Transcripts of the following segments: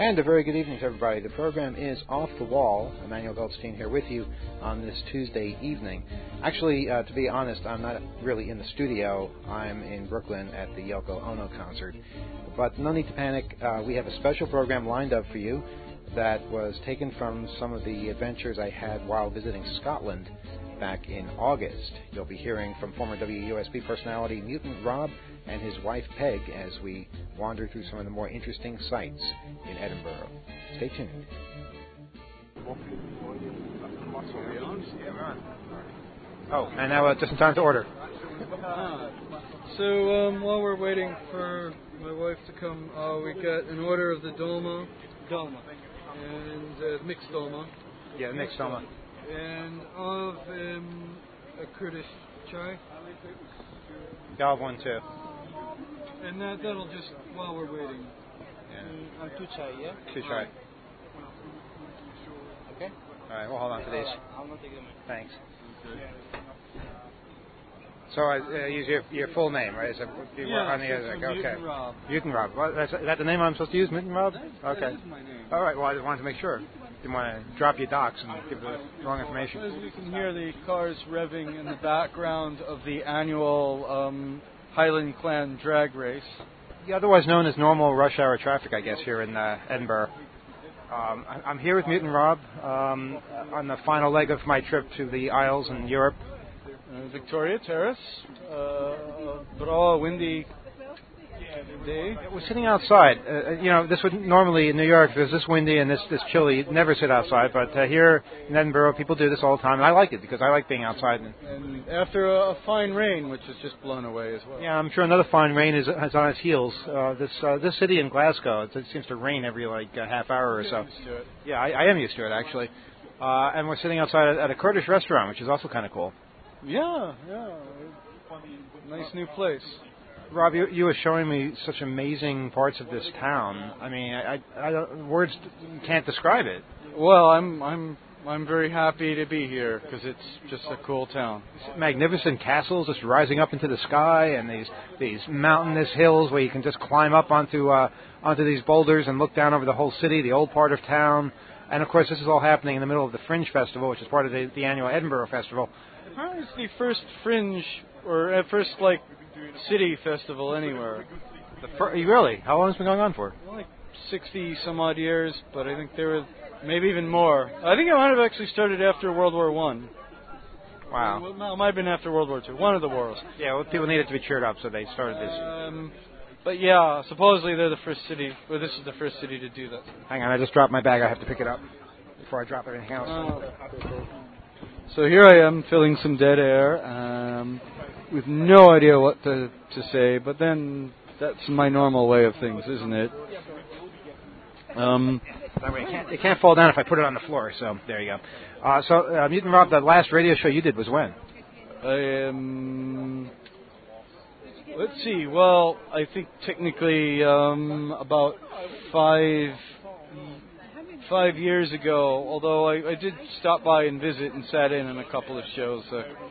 And a very good evening to everybody. The program is Off the Wall. Emmanuel Goldstein here with you on this Tuesday evening. Actually, to be honest, I'm not really in the studio. I'm in Brooklyn at the Yoko Ono concert. But no need to panic. We have a special program lined up for you that was taken from some of the adventures I had while visiting Scotland back in August. You'll be hearing from former WUSB personality Mutant Rob and his wife Peg as we wander through some of the more interesting sights in Edinburgh. Stay tuned. Oh, and now just in time to order. So while we're waiting for my wife to come, we got an order of the Dolma, and mixed Dolma. Yeah, mixed Dolma. And of a Kurdish chai. I'll have one too. And that'll just, while we're waiting. Yeah. Two chai, yeah? Two chai. Okay. All right, we'll hold on to these. I'll not take them. Thanks. So use your full name, right? So on the other. Okay. Mutant Rob. Mutant Rob. Well, is that the name I'm supposed to use, Mutant Rob? Okay. That is my name. All right. Well, I just wanted to make sure. Didn't want to drop your docs and give the wrong information. As we can hear the cars revving in the background of the annual Highland Clan drag race. Yeah, otherwise known as normal rush hour traffic, I guess, here in Edinburgh. I'm here with Mutant Rob on the final leg of my trip to the Isles in Europe. Victoria Terrace, windy day. We're sitting outside. This would normally in New York, if it was this windy and this chilly, you'd never sit outside. But here in Edinburgh, people do this all the time, and I like it because I like being outside. And after a fine rain, which has just blown away as well. Yeah, I'm sure another fine rain is on its heels. This city in Glasgow, it seems to rain every half hour or so. Used to it. Yeah, I am used to it actually. And we're sitting outside at a Kurdish restaurant, which is also kind of cool. Yeah. Nice new place. Rob, you were showing me such amazing parts of this town. I mean, I don't, words can't describe it. Well, I'm very happy to be here because it's just a cool town. Magnificent castles just rising up into the sky, and these mountainous hills where you can just climb up onto these boulders and look down over the whole city, the old part of town. And of course, this is all happening in the middle of the Fringe Festival, which is part of the annual Edinburgh Festival. Apparently, it's the first Fringe or first city festival anywhere. Really? How long has it been going on for? Like 60 some odd years, but I think there were maybe even more. I think it might have actually started after World War One. Wow. Well, it might have been after World War Two. One of the wars. Yeah, well, people needed to be cheered up, so they started this. But yeah, supposedly they're the first city, or this is the first city to do that. Hang on, I just dropped my bag. I have to pick it up before I drop everything else. So here I am filling some dead air, with no idea what to say, but then that's my normal way of things, isn't it? That way it can't fall down if I put it on the floor, so there you go. So, Mutant Rob, the last radio show you did was when? Let's see, well, I think technically about 5 years ago, although I did stop by and visit and sat in on a couple of shows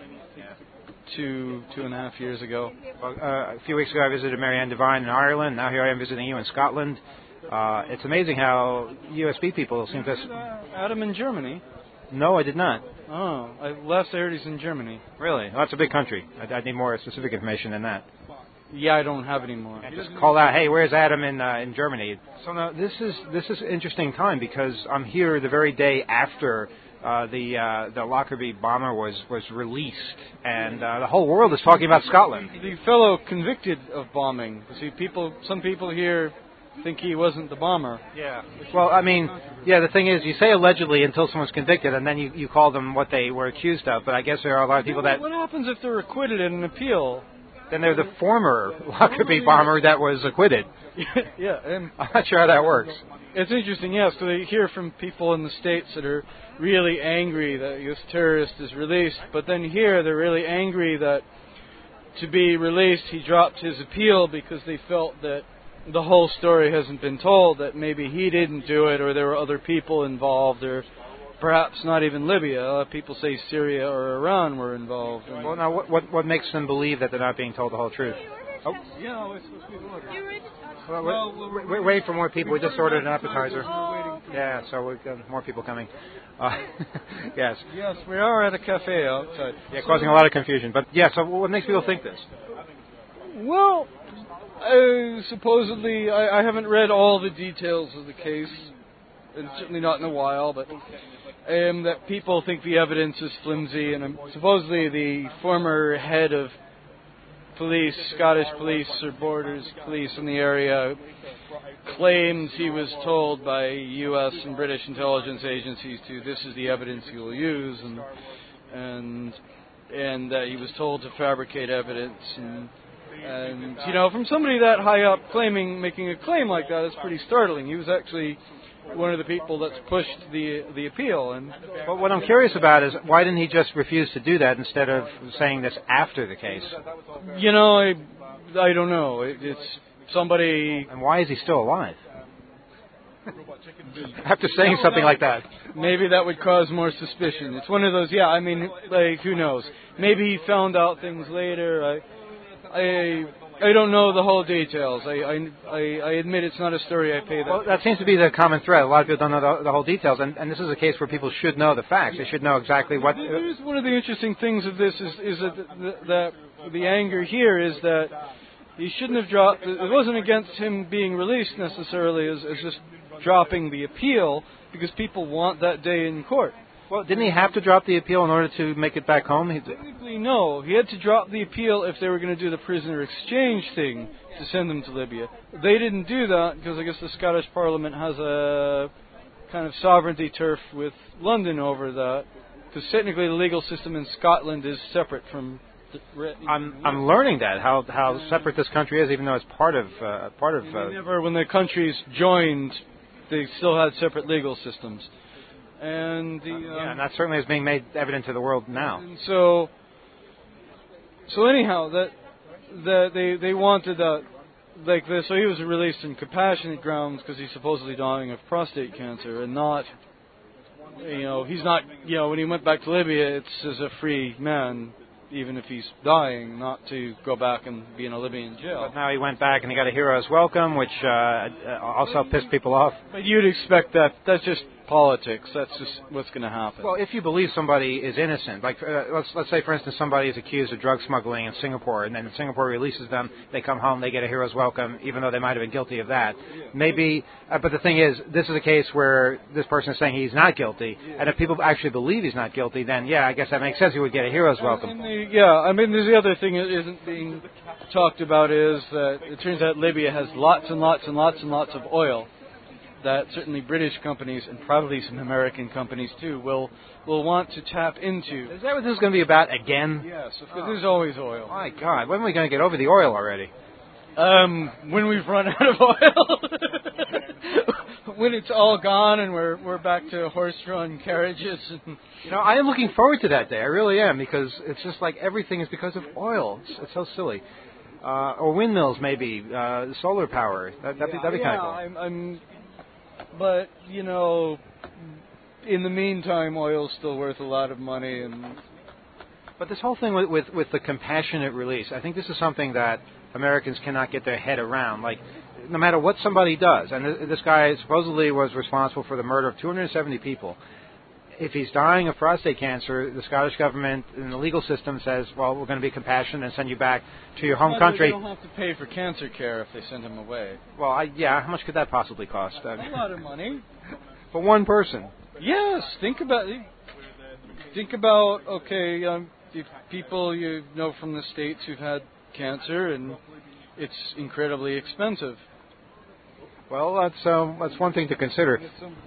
2.5 years ago. Well, a few weeks ago I visited Marianne Devine in Ireland. Now here I am visiting you in Scotland. It's amazing how USB people seem to... Adam in Germany? No, I did not. Oh, last I heard he's in Germany. Really? Well, that's a big country. I need more specific information than that. Yeah, I don't have any more. And just call out, hey, where's Adam in Germany? So now this is an interesting time because I'm here the very day after the Lockerbie bomber was released, and the whole world is talking about Scotland. The fellow convicted of bombing. See, some people here think he wasn't the bomber. Yeah. Well, I mean, yeah, the thing is, you say allegedly until someone's convicted, and then you call them what they were accused of, but I guess there are a lot of people that... What happens if they're acquitted in an appeal? Then they're the former Lockerbie bomber that was acquitted. Yeah, and I'm not sure how that works. It's interesting, yes, because I hear from people in the States that are really angry that this terrorist is released, but then here they're really angry that to be released he dropped his appeal because they felt that the whole story hasn't been told, that maybe he didn't do it or there were other people involved, or perhaps not even Libya. People say Syria or Iran were involved. Well, now, what makes them believe that they're not being told the whole truth? Oh. Yeah, it's supposed to be ordered. Well, we're waiting for more people. We just ordered an appetizer. Oh. Yeah, so we've got more people coming. Yes. Yes, we are at a cafe outside. Yeah, causing a lot of confusion. But yeah, so what makes people think this? Well, supposedly, I haven't read all the details of the case, and certainly not in a while, but that people think the evidence is flimsy, and supposedly the former head of police, Scottish police or borders police in the area, claims he was told by U.S. and British intelligence agencies this is the evidence you will use, and that he was told to fabricate evidence, and from somebody that high up making a claim like that is pretty startling. He was actually one of the people that's pushed the appeal. And but what I'm curious about is why didn't he just refuse to do that instead of saying this after the case? I don't know. It's somebody. And why is he still alive? After saying something like that. Maybe that would cause more suspicion. It's one of those. Yeah, I mean, who knows? Maybe he found out things later. I don't know the whole details. I admit it's not a story I pay that. Well, that seems to be the common thread. A lot of people don't know the whole details, and this is a case where people should know the facts. They should know exactly what. Here's one of the interesting things of this is that the anger here is that he shouldn't have dropped. It wasn't against him being released necessarily as just dropping the appeal, because people want that day in court. Well, didn't he have to drop the appeal in order to make it back home? Technically, no. He had to drop the appeal if they were going to do the prisoner exchange thing to send them to Libya. They didn't do that because I guess the Scottish Parliament has a kind of sovereignty turf with London over that. Because technically the legal system in Scotland is separate from... I'm learning that, how separate this country is, even though it's part of... When the countries joined, they still had separate legal systems. And and that certainly is being made evident to the world now. And so anyhow, that they wanted that like this. So he was released on compassionate grounds because he's supposedly dying of prostate cancer, and not, he's not, when he went back to Libya, it's as a free man, even if he's dying, not to go back and be in a Libyan jail. But now he went back and he got a hero's welcome, which also pissed people off. But you'd expect that. That's just politics. That's just what's going to happen. Well, if you believe somebody is innocent, like let's say, for instance, somebody is accused of drug smuggling in Singapore, and then Singapore releases them, they come home, they get a hero's welcome, even though they might have been guilty of that. Maybe, but the thing is, this is a case where this person is saying he's not guilty, and if people actually believe he's not guilty, then I guess that makes sense. He would get a hero's welcome. There's the other thing that isn't being talked about is that it turns out Libya has lots and lots and lots and lots of oil that certainly British companies and probably some American companies too will want to tap into. Is that what this is going to be about again? Yes, there's always oil. My God, when are we going to get over the oil already? When we've run out of oil. When it's all gone and we're back to horse-drawn carriages. I am looking forward to that day. I really am, because it's just like everything is because of oil. It's so silly. Or windmills, maybe. Solar power. That'd be kind of cool. But, in the meantime, oil's still worth a lot of money. But this whole thing with the compassionate release, I think this is something that Americans cannot get their head around. Like, no matter what somebody does, and this guy supposedly was responsible for the murder of 270 people, if he's dying of prostate cancer, the Scottish government and the legal system says, well, we're going to be compassionate and send you back to your home country. They don't have to pay for cancer care if they send him away. Well, how much could that possibly cost? A lot of money. For one person. Yes, think about, if people you know from the States who've had cancer, and it's incredibly expensive. Well, that's one thing to consider.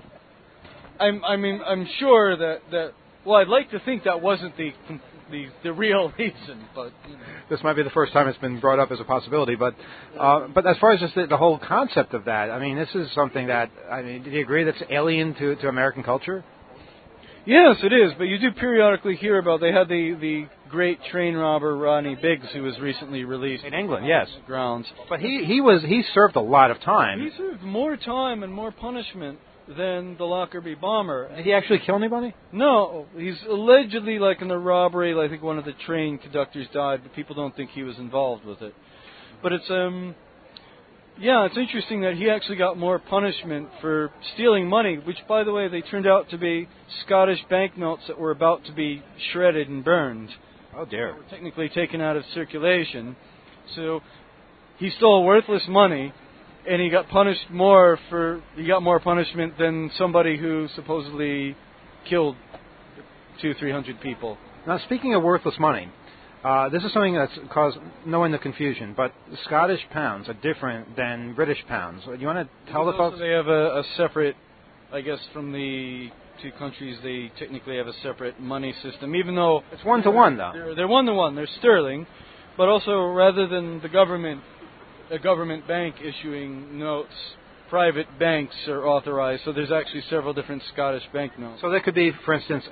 I'm sure that. Well, I'd like to think that wasn't the real reason, but this might be the first time it's been brought up as a possibility. But as far as just the whole concept of that, I mean, this is something that do you agree that's alien to American culture? Yes, it is. But you do periodically hear about. They had the great train robber Rodney Biggs, who was recently released in England. Yes, grounds. But he served a lot of time. He served more time and more punishment than the Lockerbie bomber. Did he actually kill anybody? No. He's allegedly, in the robbery, I think one of the train conductors died, but people don't think he was involved with it. But it's it's interesting that he actually got more punishment for stealing money, which, by the way, they turned out to be Scottish banknotes that were about to be shredded and burned. Oh dear! They were technically taken out of circulation. So he stole worthless money, and he got more punishment than somebody who supposedly killed 200-300 people. Now, speaking of worthless money, this is something that's caused knowing the confusion, but Scottish pounds are different than British pounds. You want to tell the folks? They have a separate, I guess, from the two countries, they technically have a separate money system, even though... It's 1-to-1, though. They're 1-to-1. They're sterling, but also rather than a government bank issuing notes, private banks are authorized, so there's actually several different Scottish banknotes. So there could be, for instance,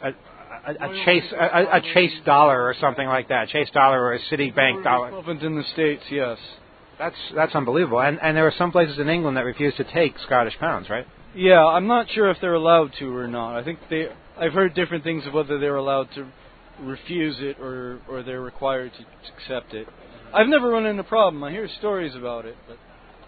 a Chase dollar or something like that, Chase dollar or a Citibank dollar. Equivalent in the States, yes. That's unbelievable. And there are some places in England that refuse to take Scottish pounds, right? Yeah, I'm not sure if they're allowed to or not. I think I've heard different things of whether they're allowed to refuse it or they're required to accept it. I've never run into a problem. I hear stories about it, but.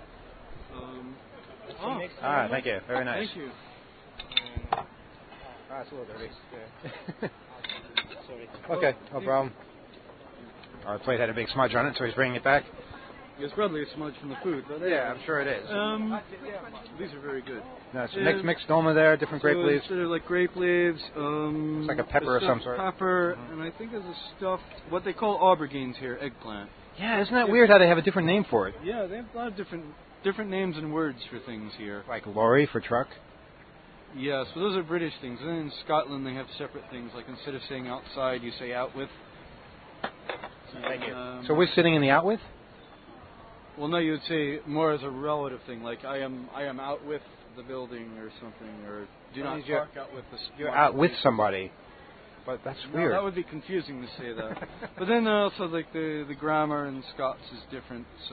Thank you. Very nice. Thank you. It's a little dirty. Sorry. Okay, no problem. Our plate had a big smudge on it, so he's bringing it back. It's probably a smudge from the food, but yeah, I'm sure it is. These are very good. No, it's mixed Doma there, different grape leaves. They're like grape leaves. It's like a pepper of some sort. Pepper, and I think there's a stuffed, what they call aubergines here, eggplant. Yeah, isn't that weird how they have a different name for it? Yeah, they have a lot of different names and words for things here. Like lorry for truck? Yeah, so those are British things. And then in Scotland they have separate things, like instead of saying outside, you say out with. Thank you. So we're sitting in the out with? Well, no, you would say more as a relative thing, like I am out with the building or something, or do not park out with the... You're out with somebody. But that's weird. That would be confusing to say that. But then also, like, the grammar in Scots is different, so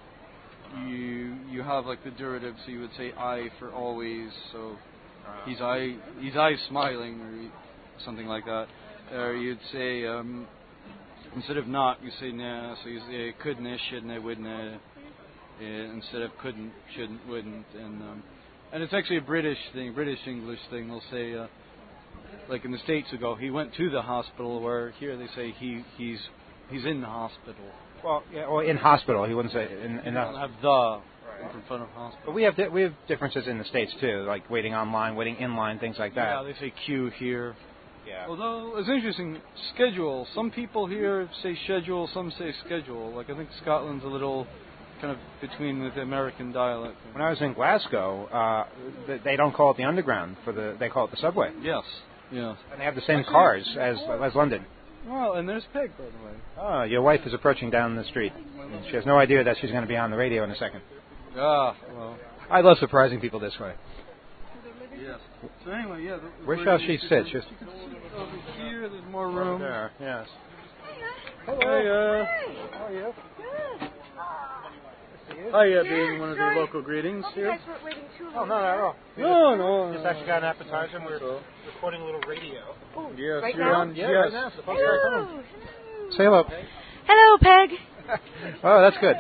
you have, like, the durative, so you would say I for always, so he's I smiling, or something like that. Or you'd say, instead of not, you say nah, so you say couldn't, shouldn't, wouldn't, instead of couldn't, shouldn't, wouldn't, and it's actually a British thing, British English thing. They'll say, like in the States, we go, he went to the hospital, where here they say he's in the hospital. Well, yeah, or in hospital. He wouldn't say in the. Don't have the in front of hospital. But we have differences in the States too, like waiting online, waiting in line, things like that. Yeah, they say queue here. Yeah. Although it's interesting, schedule. Some people here say schedule, some say schedule. Like I think Scotland's a little kind of between the American dialect. When I was in Glasgow, they don't call it the Underground, they call it the subway. Yes. Yeah. And they have the same cars as London. Well, and there's Peg, by the way. Oh, your wife is approaching down the street. And she has no idea that she's going to be on the radio in a second. Ah, well. I love surprising people this way. Yes. So anyway, yeah. Where shall she sit? You can sit over here. There's more room. There. Yes. Hello. Hey, how are you? Good. Hiya, being one of the local greetings here. You guys weren't waiting too long. Oh, not at all. No. Just actually got an appetizer and we're recording a little radio. Oh, yes, right you're now? on. Yeah, yes. right now. So the folks are Hello. coming. Say hello. Hello, Peg. Oh, that's good.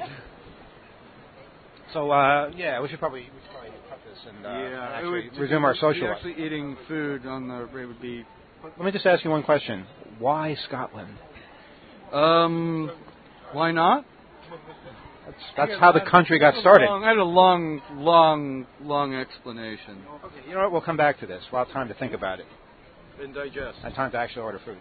So, we should probably cut this and actually resume our social life. Actually eating food on the it would be... Let me just ask you one question. Why Scotland? Why not? That's how the country got started. I had a long explanation. Okay, you know what? We'll come back to this. We'll have time to think about it. And digest. And time to actually order food.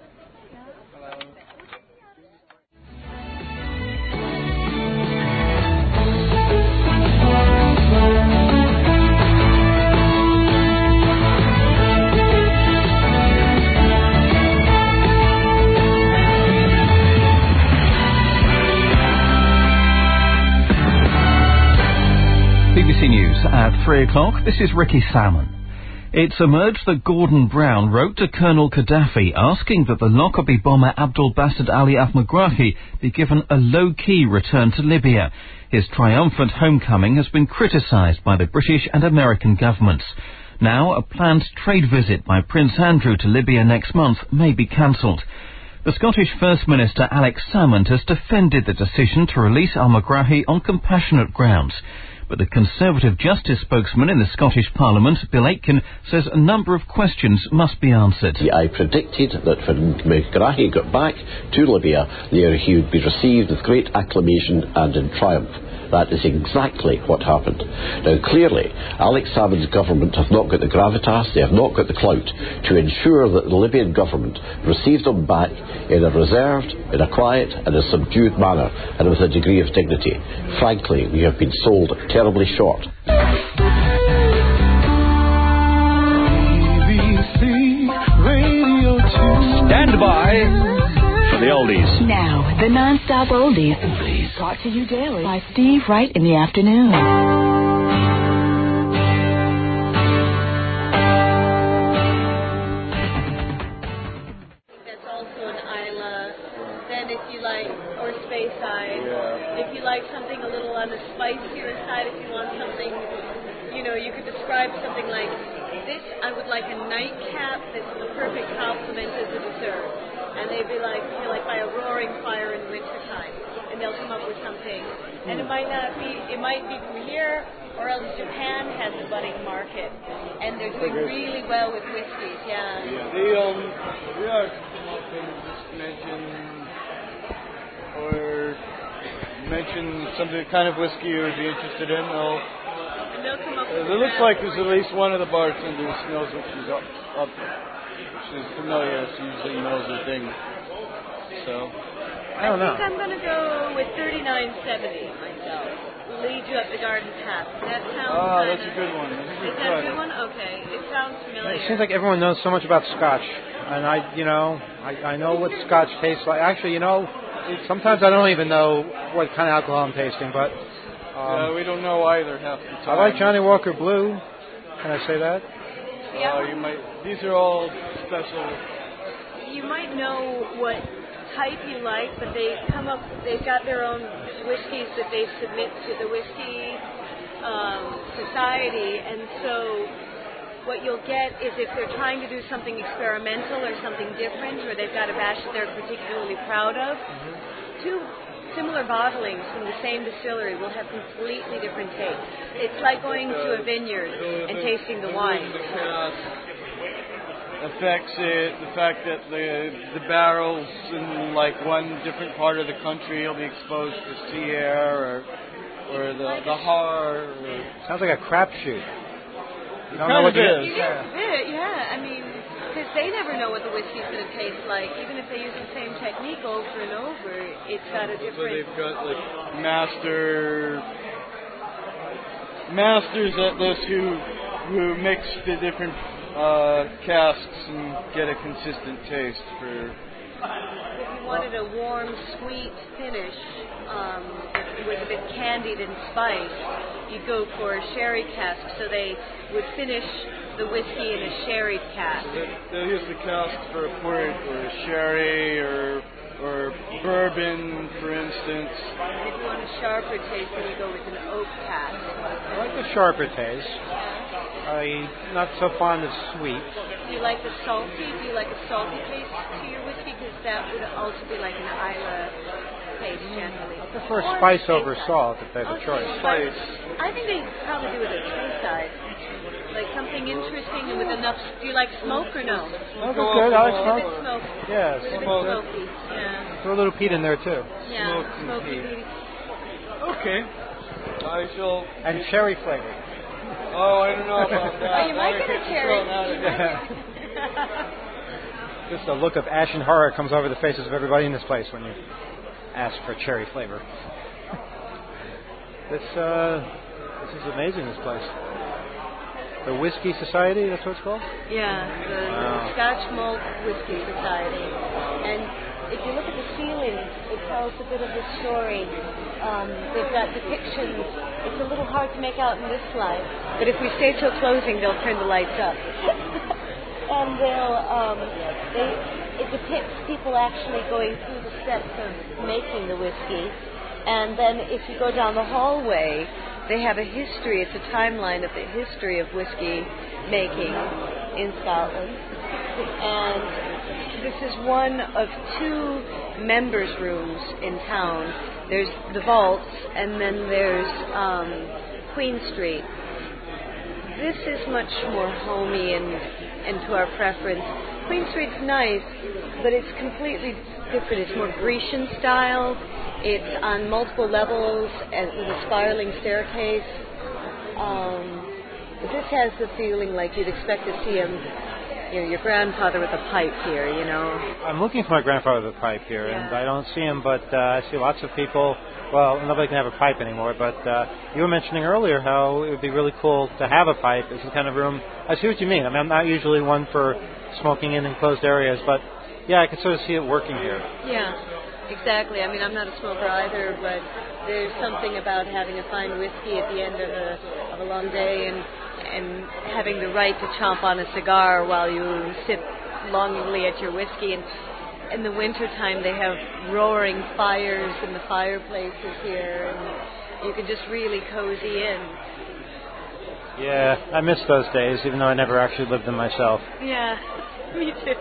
BBC News at 3 o'clock. This is Ricky Salmon. It's emerged that Gordon Brown wrote to Colonel Gaddafi asking that the Lockerbie bomber Abdul Basit Ali al-Megrahi be given a low-key return to Libya. His triumphant homecoming has been criticised by the British and American governments. Now, a planned trade visit by Prince Andrew to Libya next month may be cancelled. The Scottish First Minister Alex Salmond has defended the decision to release al-Megrahi on compassionate grounds. But the Conservative Justice spokesman in the Scottish Parliament, Bill Aitken, says a number of questions must be answered. I predicted that when Megrahi got back to Libya, there he would be received with great acclamation and in triumph. That is exactly what happened. Now, clearly, Alex Salmond's government have not got the gravitas, they have not got the clout to ensure that the Libyan government receives them back in a reserved, in a quiet and a subdued manner and with a degree of dignity. Frankly, we have been sold terribly short. Stand by for the oldies. Now, the non-stop oldies. Brought to you daily by Steve Wright in the afternoon. That's also an Isla. Then if you like, or Speyside. If you like something a little on the spicier side, if you want something, you could describe something like this. I would like a nightcap that's the perfect complement as a dessert. And they'd be like, by a roaring fire in wintertime. And they'll come up with something. And it might be from here, or else Japan has a budding market. And they're doing really well with whiskeys, yeah. We are come up and just mention some kind of whiskey you would be interested in. They'll come up with It looks like there's at least one of the bartenders knows what she's up. She's familiar. She usually knows her thing. So I don't know. I think I'm going to go with 3970 myself. Lead you up the garden path. That sounds that's a good one. Is that a good one? Okay. It sounds familiar. It seems like everyone knows so much about Scotch, and I know what Scotch tastes like. Actually, sometimes I don't even know what kind of alcohol I'm tasting, but we don't know either half the time. I like Johnny Walker Blue. Can I say that? You might. These are all special. You might know what type you like, but they've got their own whiskeys that they submit to the Whiskey Society, and so what you'll get is if they're trying to do something experimental or something different, or they've got a batch that they're particularly proud of, two similar bottlings from the same distillery will have completely different tastes. It's like going to a vineyard and tasting the wine. Affects it. The fact that the barrels in one different part of the country will be exposed to sea air or the har. Sounds like a crapshoot. You don't know what it is. Yeah. I mean, because they never know what the whiskey's going to taste like. Even if they use the same technique over and over, it's got a different... So they've got masters at this who mix the different casks and get a consistent taste for... If you wanted a warm, sweet finish with a bit candied and spiced, you'd go for a sherry cask, so they would finish the whiskey in a sherry cask. So they'll use the cask for a port or a sherry or bourbon, for instance. And if you want a sharper taste, then you go with an oak cask. I like the sharper taste. I'm not so fond of sweet. Do you like the salty? Do you like a salty taste to your whiskey? Because that would also be like an Isla taste generally. I prefer spice over salt if there's a choice. Spice. I think they probably do it at Speyside. Like something interesting and with enough... Do you like smoke or no? Smoke is good. I like With a smoke. bit smoke. Yeah, With a bit smoke. smoky. Yeah. Throw a little peat in there too. Yeah, Smoke and smoky. peat. Okay. I shall... And cherry flavor. Oh, I don't know about that. Oh, you might get a cherry. Just a look of ashen horror comes over the faces of everybody in this place when you ask for cherry flavor. This is amazing, this place. The Whiskey Society, that's what it's called? Yeah, the Scotch Malt Whiskey Society. And if you look at the ceiling, it tells a bit of the story. They've got depictions. It's a little hard to make out in this slide, but if we stay till closing, they'll turn the lights up. And it depicts people actually going through the steps of making the whiskey. And then if you go down the hallway, they have a history. It's a timeline of the history of whiskey making in Scotland. And this is one of two members' rooms in town. There's the Vaults, and then there's Queen Street. This is much more homey and to our preference. Queen Street's nice, but it's completely different. It's more Grecian style. It's on multiple levels and with a spiraling staircase. This has the feeling like you'd expect to see your grandfather with a pipe here, you know. I'm looking for my grandfather with a pipe here, and I don't see him, but I see lots of people. Well, nobody can have a pipe anymore, but you were mentioning earlier how it would be really cool to have a pipe. It's the kind of room. I see what you mean. I mean, I'm not usually one for smoking in enclosed areas, but yeah, I can sort of see it working here. Yeah, exactly. I mean, I'm not a smoker either, but there's something about having a fine whiskey at the end of a long day and having the right to chomp on a cigar while you sip longingly at your whiskey. And in the wintertime, they have roaring fires in the fireplaces here, and you can just really cozy in. Yeah, I miss those days, even though I never actually lived them myself. Yeah, me too.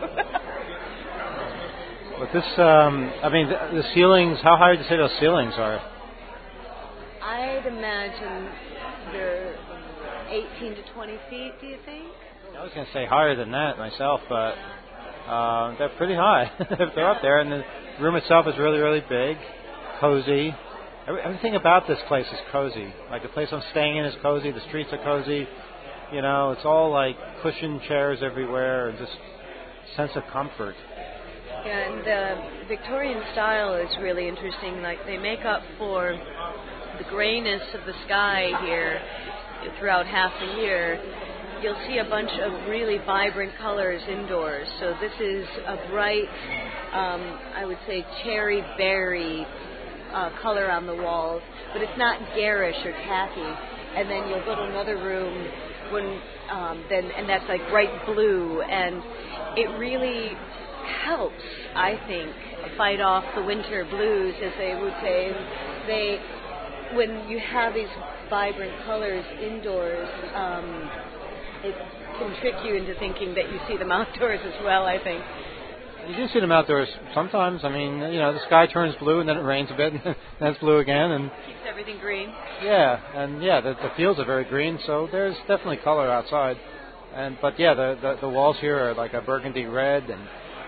But this, I mean, the ceilings, how high would you say those ceilings are? I'd imagine they're 18 to 20 feet, do you think? I was going to say higher than that myself, but they're pretty high. They're up there, and the room itself is really, really big, cozy. Everything about this place is cozy. Like the place I'm staying in is cozy, the streets are cozy. You know, it's all like cushioned chairs everywhere, and just sense of comfort. Yeah, and the Victorian style is really interesting. Like they make up for the grayness of the sky here throughout half the year. You'll see a bunch of really vibrant colors indoors. So this is a bright, I would say, cherry berry color on the walls, but it's not garish or tacky. And then you'll go to another room and that's like bright blue, and it really helps, I think, fight off the winter blues, as they would say. When you have these vibrant colors indoors, it can trick you into thinking that you see them outdoors as well, I think. You do see them outdoors sometimes. I mean, you know, the sky turns blue and then it rains a bit and then it's blue again. And keeps everything green. Yeah, and the fields are very green, so there's definitely color outside. But the walls here are like a burgundy red, and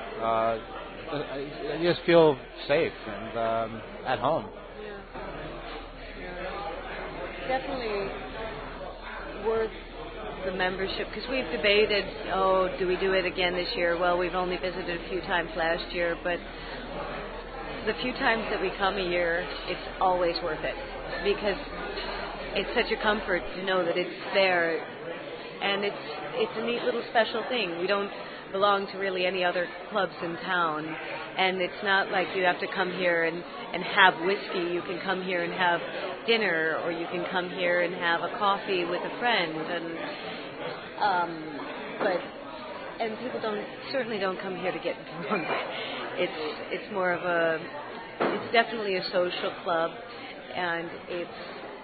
you just feel safe and at home. Yeah. Definitely worth the membership, because we've debated, do we do it again this year? Well, we've only visited a few times last year, but the few times that we come a year, it's always worth it, because it's such a comfort to know that it's there, and it's a neat little special thing. We don't belong to really any other clubs in town, and it's not like you have to come here and have whiskey. You can come here and have dinner, or you can come here and have a coffee with a friend, and people certainly don't come here to get drunk. It's more of it's definitely a social club, and it's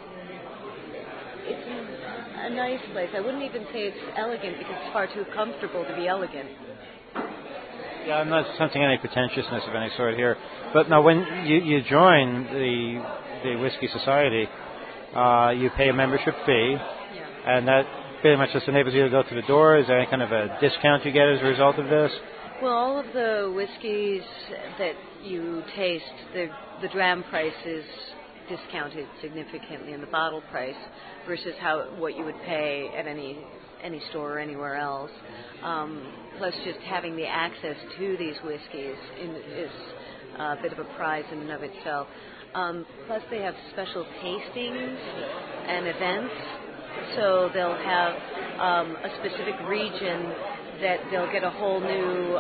a nice place. I wouldn't even say it's elegant, because it's far too comfortable to be elegant. Yeah, I'm not sensing any pretentiousness of any sort here. But now, when you join the Whiskey Society, you pay a membership fee, and that pretty much just enables you to go to the door. Is there any kind of a discount you get as a result of this? Well, all of the whiskeys that you taste, the dram price is discounted significantly in the bottle price versus what you would pay at any store or anywhere else. Plus, just having the access to these whiskeys is a bit of a prize in and of itself. Plus, they have special tastings and events. So they'll have a specific region that they'll get a whole new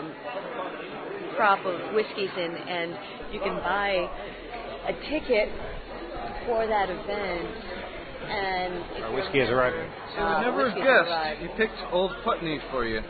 crop of whiskeys in, and you can buy a ticket for that event. And our whiskey has arrived. So you never have guessed. He picked Old Putney for you.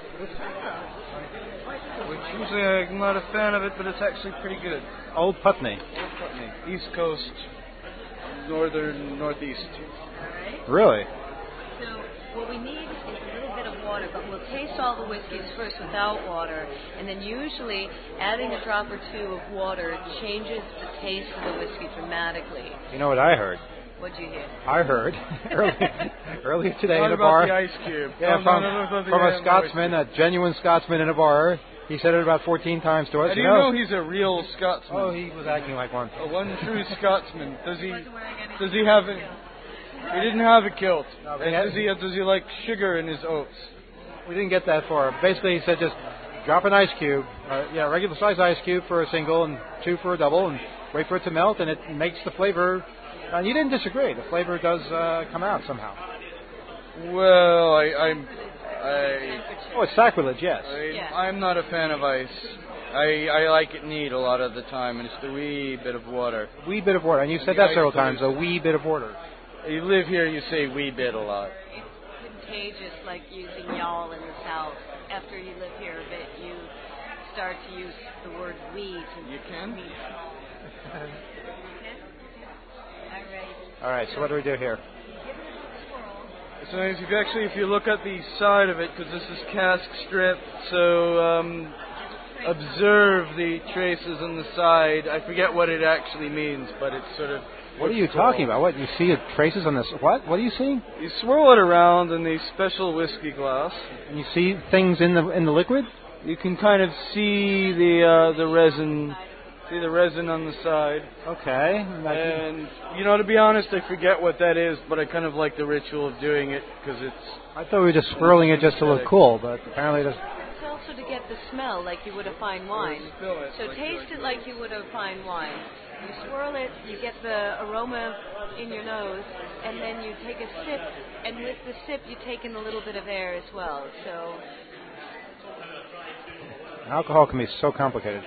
Which usually I'm not a fan of it, but it's actually pretty good. Old Putney. Old Putney. East Coast, northeast. Really? So What we need is a little bit of water, but we'll taste all the whiskeys first without water, and then usually adding a drop or two of water changes the taste of the whiskey dramatically. You know what I heard? What'd you hear? I heard earlier today Not in a about bar. the ice cube. Yeah, from a Scotsman, a genuine Scotsman in a bar. He said it about 14 times to us. How do you know he's a real Scotsman? Oh, he was acting like one. A one true Scotsman. Does he have it? He didn't have a kilt. No, and does he like sugar in his oats? We didn't get that far. Basically, he said just drop an ice cube, regular size ice cube for a single and 2 for a double, and wait for it to melt, and it makes the flavor. And you didn't disagree. The flavor does come out somehow. Well, Oh, it's sacrilege, yes. I'm not a fan of ice. I like it neat a lot of the time, and it's the wee bit of water. Wee bit of water, and you said that several times. A wee bit of water. You live here, you say wee bit a lot. It's contagious, like using y'all in the South. After you live here a bit, you start to use the word we to You can? mean small. All right, so what do we do here? So if you look at the side of it, because this is cask strip, so observe the traces on the side. I forget what it actually means, but it's sort of... What are you talking about? What, you see traces on this? What? What are you seeing? You swirl it around in the special whiskey glass. And you see things in the liquid? You can kind of see the resin... See the resin on the side. Okay. And, to be honest, I forget what that is, but I kind of like the ritual of doing it, because it's... I thought we were just swirling it just to look cool, but apparently it doesn't... It's also to get the smell like you would a fine wine. So taste it like you would a fine wine. You swirl it, you get the aroma in your nose, and then you take a sip, and with the sip you take in a little bit of air as well. So alcohol can be so complicated.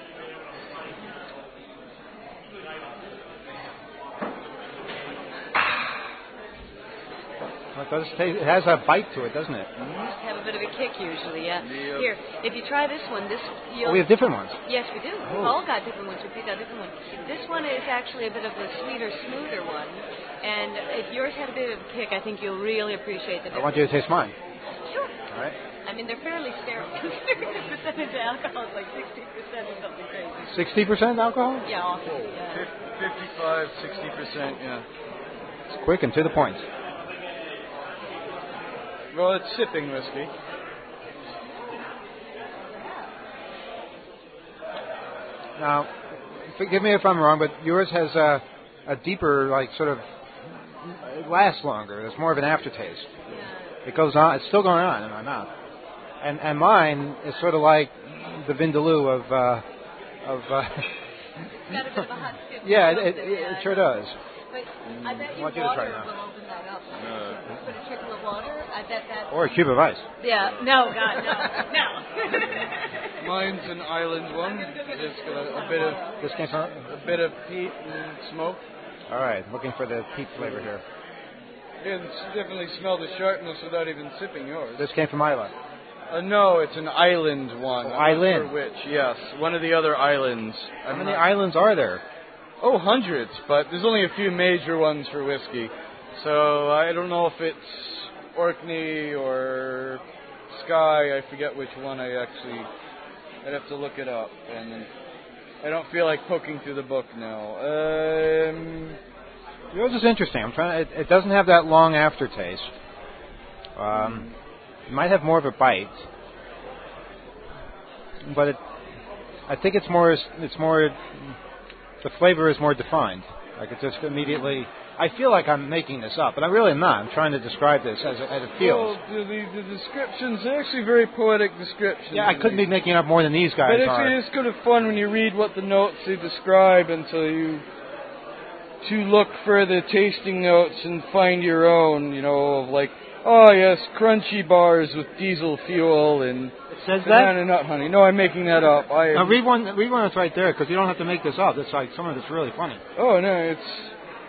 It has a bite to it, doesn't it? Have a bit of a kick usually, yeah. Here, if you try this one, we have different ones. Yes, we do. We've all got different ones. We picked out different ones. This one is actually a bit of a sweeter, smoother one. And if yours had a bit of a kick, I think you'll really appreciate the difference. I want you to taste mine. Sure. All right. I mean, they're fairly sterile. The percentage of alcohol is like 60% or something crazy. 60% alcohol? Yeah, awesome. Yeah. 55, 60%, yeah. It's quick and to the point. Well, it's sipping whiskey. Now, forgive me if I'm wrong, but yours has a deeper, it lasts longer. There's more of an aftertaste. Yeah. It goes on. It's still going on in my mouth. And mine is sort of like the Vindaloo of. It's got a bit of a hot sip. Yeah, it sure does. But I bet want you you to water try now. will open that up. Put a trickle of water. I bet that. Or a cube of ice. Yeah. No, God, no. Mine's an island one. It's got a bit of This came from. a bit of peat and smoke. All right, looking for the peat flavor here. You can definitely smell the sharpness without even sipping yours. This came from Isla. No, it's an island one. Island. I'm not sure which? Yes, one of the other islands. How many islands are there? Oh, hundreds, but there's only a few major ones for whiskey. So I don't know if it's Orkney or Skye. I forget which one I'd have to look it up. And I don't feel like poking through the book now. Yours is interesting. It doesn't have that long aftertaste. It might have more of a bite, but I think it's more. The flavor is more defined. Like it just immediately. I feel like I'm making this up, but I really am not. I'm trying to describe this as it feels. Well, the descriptions are actually very poetic descriptions. Yeah, I couldn't be making up more than these guys but are. It's kind of fun when you read what the notes they describe, and so you to look for the tasting notes and find your own. Of like, oh yes, crunchy bars with diesel fuel and it says banana that? nut honey. No, I'm making that up. Now read one that's right there, because you don't have to make this up. It's like some of it's really funny. Oh no, it's.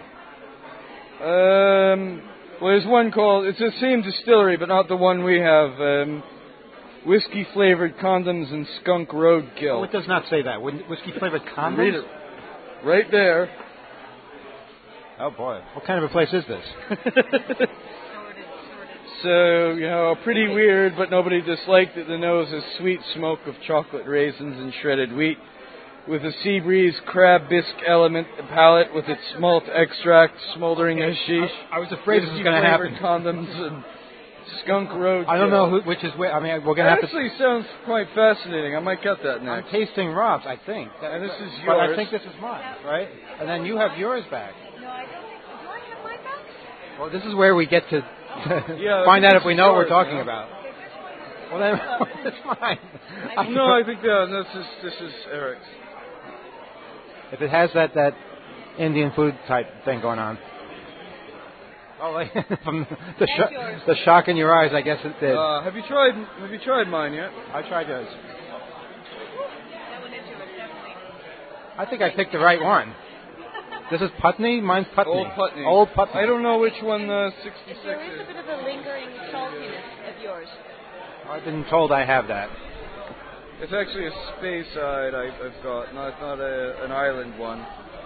Well, there's one called. It's the same distillery, but not the one we have. Whiskey flavored condoms and skunk roadkill. Oh, it does not say that. Whiskey flavored condoms. Read it. Right there. Oh boy, what kind of a place is this? pretty weird, but nobody disliked it. The nose is sweet smoke of chocolate raisins and shredded wheat, with a sea breeze crab bisque element. The palate with its malt extract smoldering hashish. I was afraid this was going to happen. Condoms and skunk road. I don't know which is where. I mean, we're going to have to. Actually, sounds quite fascinating. I might get that next. I'm tasting Rob's, I think. And this is yours. But I think this is mine, right? And then you have yours back. No, I don't think. Do I have mine back? Well, this is where we get to find out if we know what we're talking about. Well, then it's mine. No, I think this is Eric's. If it has that Indian food type thing going on. Oh, like from the shock in your eyes, I guess it did. Have you tried mine yet? I tried yours. That one is yours, definitely. I think I picked the right one. This is Putney? Mine's Putney. Old Putney. Old Putney. I don't know which one the 66 There is a bit of a lingering saltiness of yours. I've been told I have that. It's actually a Speyside I've got, not an island one.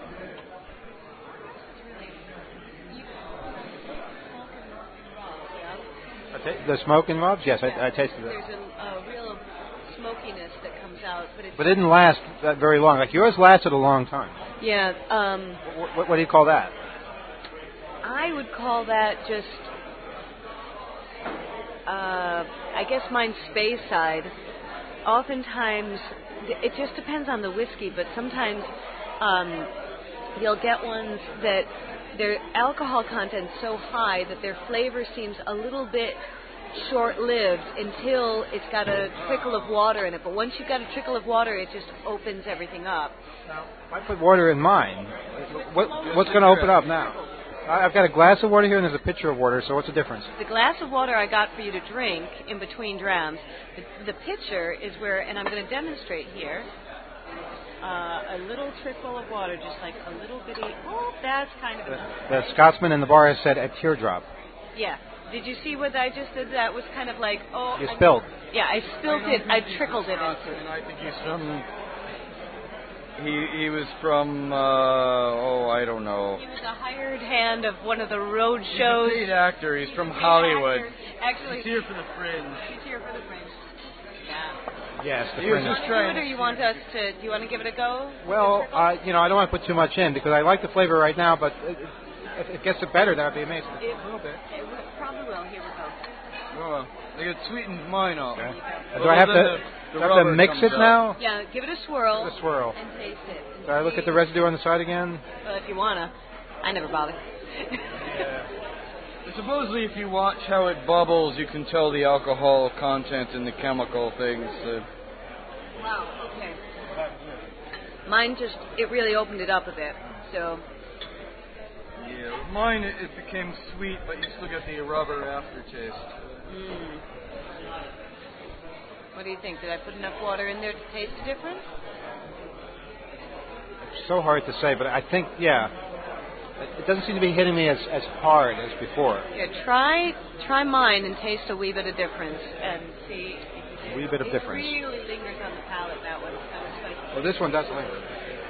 The smoke in Rob's? Yes, I tasted it. There's a real smokiness that comes out, but it didn't last that very long. Like yours lasted a long time. Yeah. What do you call that? I would call that just. I guess mine's Speyside. Oftentimes, it just depends on the whiskey, but sometimes you'll get ones that their alcohol content's so high that their flavor seems a little bit short-lived until it's got a trickle of water in it. But once you've got a trickle of water, it just opens everything up. I put water in mine. What's going to open up now? I've got a glass of water here and there's a pitcher of water, so what's the difference? The glass of water I got for you to drink in between drams. The pitcher is where, and I'm going to demonstrate here, a little trickle of water, just like a little bitty, that's kind of enough. The Scotsman in the bar has said a teardrop. Yeah. Did you see what I just did? That was kind of like, You spilled. Yeah, I spilled it. I trickled it. And I think he's from... He was from, I don't know. He was a hired hand of one of the road shows. He's a paid actor. He's from Hollywood. Actually, he's here for the Fringe. He's here for the Fringe. Yeah. Yes, the Fringe. Fringe. Do you want to do it, or you want us to? Do you want to give it a go? Well, I don't want to put too much in because I like the flavor right now, but if it gets it better, that would be amazing. A little bit. It probably will. Here we go. Well, they get sweetened mine off. Okay. Do I have to mix it now? Yeah, give it a swirl. Give it a swirl. And taste it. Do I look at the residue on the side again? Well, if you wanna. I never bother. Yeah. Supposedly, if you watch how it bubbles, you can tell the alcohol content in the chemical things. Wow. Okay. Mine it really opened it up a bit. So. Yeah, mine it became sweet, but you still get the rubber aftertaste. What do you think? Did I put enough water in there to taste the difference? It's so hard to say, but I think, it doesn't seem to be hitting me as hard as before. Yeah, try mine and taste a wee bit of difference and see. A wee bit of difference. It really lingers on the palate, that one. Kind of spicy. Well, this one does linger.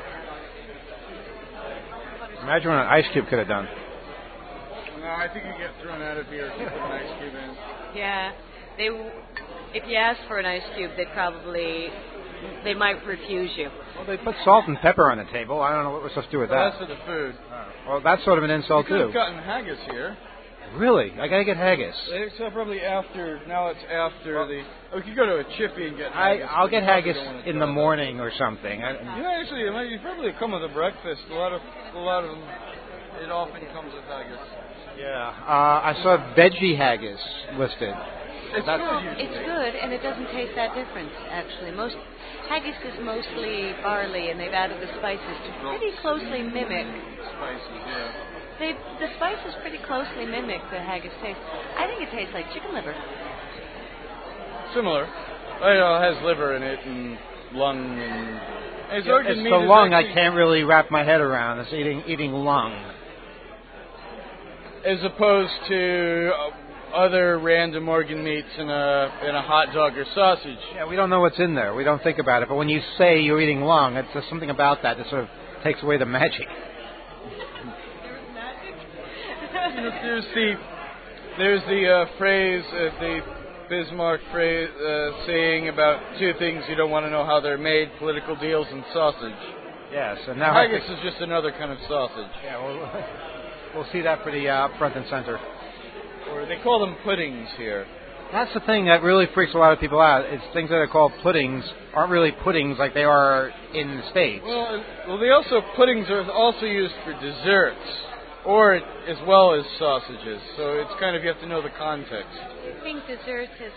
Imagine what an ice cube could have done. No, I think you get thrown out of here if you put an ice cube in. Yeah, if you ask for an ice cube, they might refuse you. Well, they put salt and pepper on the table. I don't know what we're supposed to do with that. That's for the food. Well, that's sort of an insult, you could too. have gotten haggis here. Really? I gotta get haggis. So probably after, now it's after we could go to a Chippy and get haggis. I'll get haggis in the morning or something. You probably come with a breakfast. A lot of them, it often comes with haggis. Yeah. I saw veggie haggis listed. It's good, and it doesn't taste that different, actually. Haggis is mostly barley, and they've added the spices to pretty closely mimic. Spices, yeah. The spices pretty closely mimic the haggis taste. I think it tastes like chicken liver. Similar. It has liver in it and lung and... It's the lung I can't really wrap my head around. It's eating lung. As opposed to other random organ meats in a hot dog or sausage. Yeah, we don't know what's in there. We don't think about it. But when you say you're eating lung, it's just something about that sort of takes away the magic. There's the There's the phrase, the Bismarck phrase, saying about two things you don't want to know how they're made: political deals and sausage. Yes, and now haggis is just another kind of sausage. Yeah, we'll see that pretty front and center. Or they call them puddings here. That's the thing that really freaks a lot of people out. Is things that are called puddings aren't really puddings like they are in the States. Well, puddings are also used for desserts, or as well as sausages. So it's kind of, you have to know the context. I think desserts is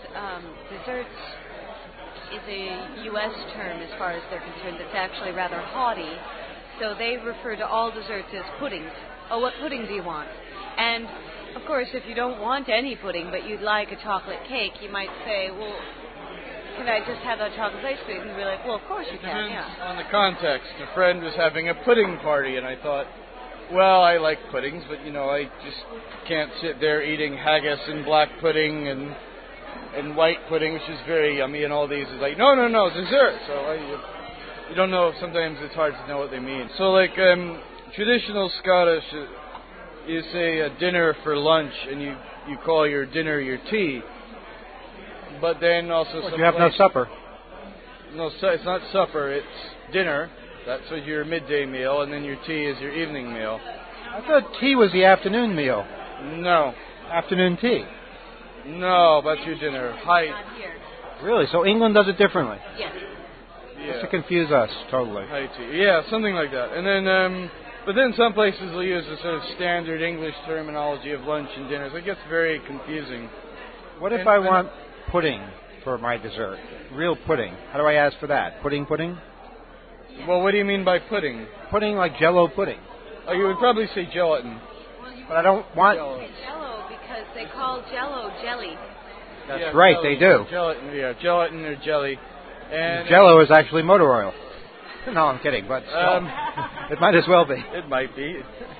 a U.S. term as far as they're concerned. It's actually rather haughty. So they refer to all desserts as puddings. Oh, what pudding do you want? And of course, if you don't want any pudding, but you'd like a chocolate cake, you might say, well, can I just have a chocolate ice cream? And be like, well, of course you can, yeah. On the context. A friend was having a pudding party, and I thought, well, I like puddings, but, I just can't sit there eating haggis and black pudding and white pudding, which is very yummy, and all these is like, no, dessert. So you don't know, sometimes it's hard to know what they mean. So, like, traditional Scottish, you say a dinner for lunch, and you call your dinner your tea. But then also you have no supper. No, it's not supper, it's dinner. That's what your midday meal, and then your tea is your evening meal. I thought tea was the afternoon meal. No. Afternoon tea? No, that's your dinner. Hi. Really? So England does it differently? Yes. Yeah. Just to confuse us, totally. High tea. Yeah, something like that. And then, but then some places will use the sort of standard English terminology of lunch and dinner. So it gets very confusing. What if I want pudding for my dessert? Real pudding. How do I ask for that? Pudding? Well, what do you mean by pudding? Pudding like Jell-O pudding. Oh, you would probably say gelatin. But I don't want... Jell-O because they call Jell-O jelly. That's right, jelly, they do. Gelatin or jelly. And Jell-O is actually motor oil. No, I'm kidding, but still, it might as well be. It might be.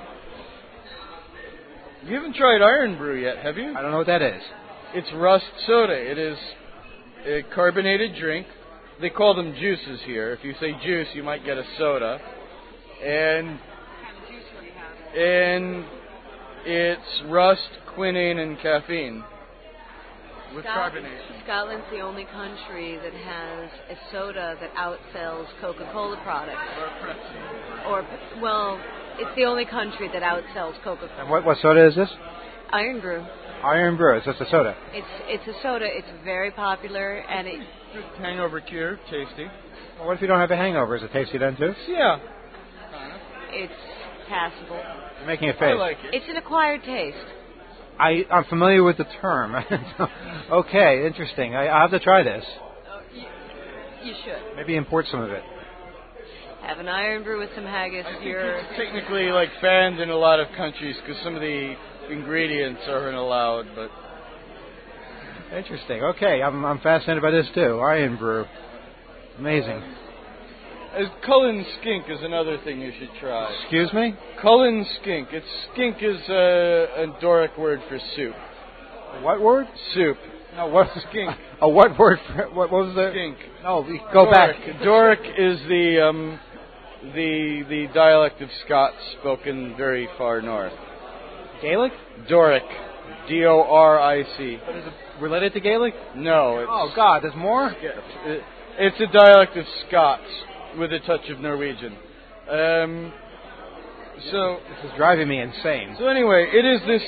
You haven't tried Iron Brew yet, have you? I don't know what that is. It's rust soda. It is a carbonated drink. They call them juices here. If you say juice, you might get a soda. And it's rust, quinine, and caffeine with carbonation. Scotland's the only country that has a soda that outsells Coca-Cola products. It's the only country that outsells Coca-Cola. And what soda is this? Iron Brew. Iron Brew. It's just a soda. It's a soda. It's very popular, and it hangover cure, tasty. Well, what if you don't have a hangover? Is it tasty then too? Yeah. It's passable. You're making a face. I like it. It's an acquired taste. I'm familiar with the term. Okay, interesting. I'll have to try this. You should. Maybe import some of it. Have an Iron Brew with some haggis. It's technically banned in a lot of countries because some of the ingredients aren't allowed, but interesting. Okay, I'm fascinated by this too. Iron Brew, amazing. Cullen skink is another thing you should try. Excuse me? Cullen skink. Skink is a Doric word for soup. What word? Soup. No, what skink? What word? What was the skink? No, go back. Doric is the dialect of Scots spoken very far north. Gaelic? Doric. D-O-R-I-C. But is it related to Gaelic? No. Oh, God, there's more? It's a dialect of Scots with a touch of Norwegian. So this is driving me insane. So anyway, it is this.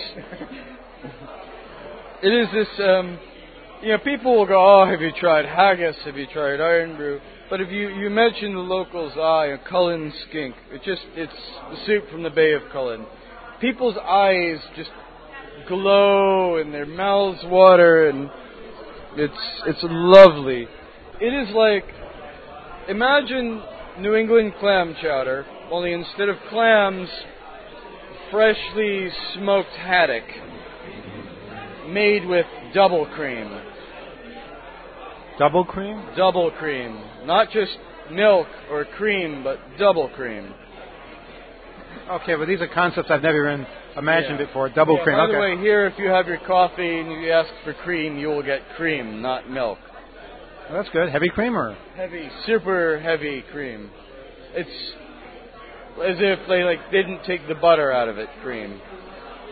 People will go, oh, have you tried haggis? Have you tried Iron Brew? But if you mention the locals, Cullen skink, it's the soup from the Bay of Cullen. People's eyes just glow and their mouths water, and it's lovely. It is like, imagine New England clam chowder, only instead of clams, freshly smoked haddock made with double cream. Double cream? Double cream. Not just milk or cream, but double cream. Okay, but these are concepts I've never even imagined before. Double cream. By the way, here, if you have your coffee and you ask for cream, you will get cream, not milk. Well, that's good. Heavy cream or? Heavy, super heavy cream. It's as if they didn't take the butter out of it, cream.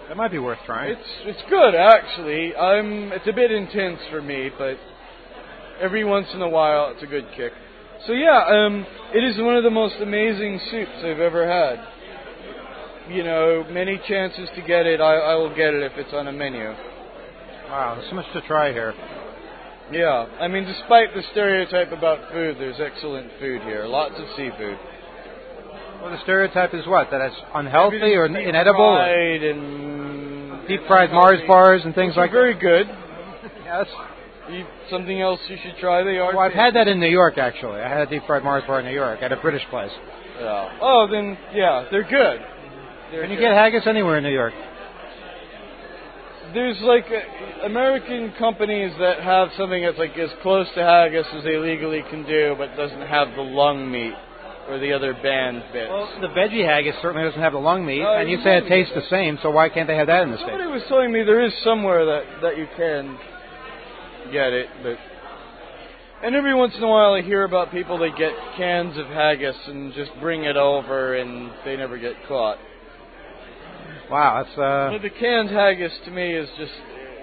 That might be worth trying. It's good, actually. It's a bit intense for me, but every once in a while it's a good kick. So yeah, it is one of the most amazing soups I've ever had. You know, many chances to get it. I will get it if it's on a menu. Wow, there's so much to try here. Yeah, I mean, despite the stereotype about food, there's excellent food here. Lots of seafood. Well, the stereotype is what? That it's unhealthy or inedible? Deep fried Mars bars and things like that? Very good. Yes. Something else you should try? They are. Well, I've had that in New York, actually. I had a deep fried Mars bar in New York at a British place. Yeah. Oh, then, yeah, they're good. Can you get haggis anywhere in New York? There's like American companies that have something that's like as close to haggis as they legally can do, but doesn't have the lung meat or the other banned bits. Well, the veggie haggis certainly doesn't have the lung meat, and you say it tastes the same, so why can't they have that in the States? Somebody was telling me there is somewhere that you can get it, but... And every once in a while I hear about people that get cans of haggis and just bring it over and they never get caught. Wow, that's... But the canned haggis to me is just...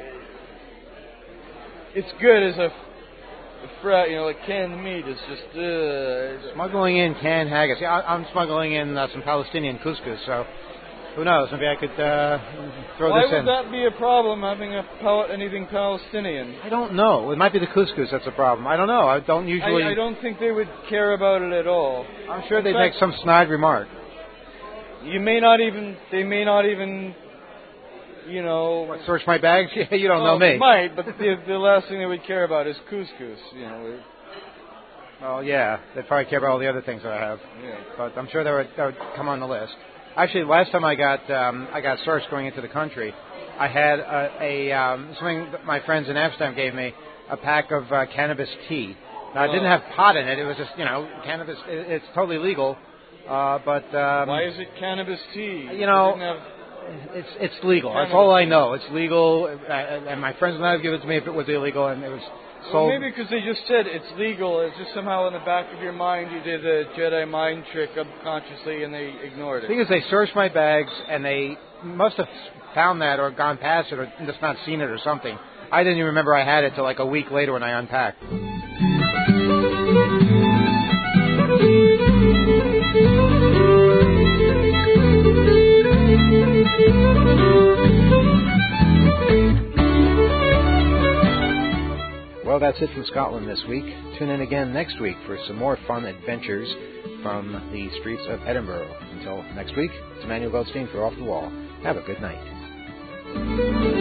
It's good as a like canned meat is just... Smuggling in canned haggis. Yeah, I'm smuggling in some Palestinian couscous, so who knows? Maybe I could throw this in. Why would that be a problem, having anything Palestinian? I don't know. It might be the couscous that's a problem. I don't know. I don't usually... I don't think they would care about it at all. I'm sure they'd make some snide remark. They may not even, you know... What, search my bags? You don't know me. They might, but the last thing they would care about is couscous, you know. Well, yeah, they'd probably care about all the other things that I have. Yeah. But I'm sure that would come on the list. Actually, last time I got searched going into the country, I had something that my friends in Amsterdam gave me, a pack of cannabis tea. Now, it didn't have pot in it. It was just, cannabis. It's totally legal. But why is it cannabis tea? You know, it's legal. That's all I know. It's legal, and my friends would not have given it to me if it was illegal, and it was sold. Well, maybe because they just said it's legal. It's just somehow in the back of your mind you did a Jedi mind trick subconsciously, and they ignored it. The thing is, they searched my bags, and they must have found that or gone past it or just not seen it or something. I didn't even remember I had it till like a week later when I unpacked. Well, that's it from Scotland this week. Tune in again next week for some more fun adventures from the streets of Edinburgh. Until next week, it's Emmanuel Goldstein for Off the Wall. Have a good night.